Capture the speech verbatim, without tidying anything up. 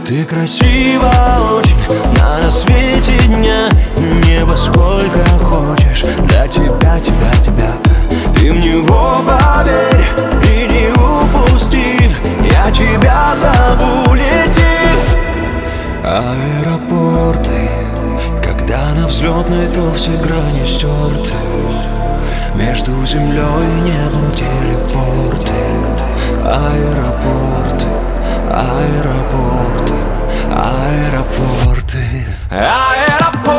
Ты красива очень на рассвете дня. Небо сколько хочешь, для тебя, тебя, тебя. Ты в него поверь и не упусти. Я тебя зову, лети. Аэропорты, когда на взлетной, то все грани стерты. Между землей и небом телепорты. Аэропорты, аэропорты, аэропорты, аэропорты.